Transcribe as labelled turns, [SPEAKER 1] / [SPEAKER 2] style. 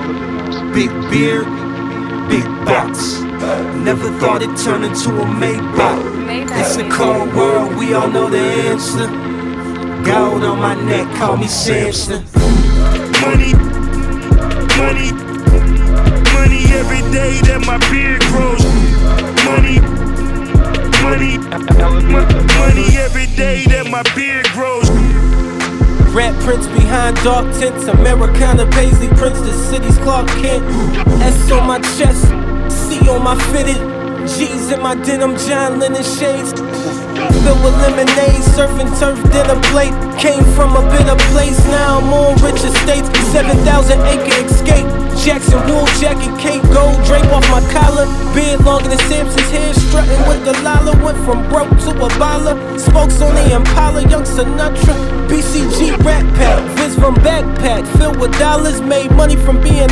[SPEAKER 1] Big beard, big box. Never thought it'd turn into a Maybach. It's a cold world, we all know the answer. Gold on my neck, call me Samson.
[SPEAKER 2] Money, money, money every day that my beard grows. Money, money, money every day that my beard grows.
[SPEAKER 3] Rat prints behind dark tents, Americana Paisley Prince, the city's Clark Kent. S on my chest, C on my fitted, G's in my denim, John Lennon shades. Filled with lemonade, surfing turf, dinner plate. Came from a bitter place, now I'm on rich estates. 7,000 acre escape, Jackson wool jacket, cape gold drape off my collar. Beard longer than Samson's hair, strutting with Delilah. Went from broke to a baller. Spokes on the Impala, young Sinatra. BCG rat pack, Viz from backpack, filled with dollars. Made money from being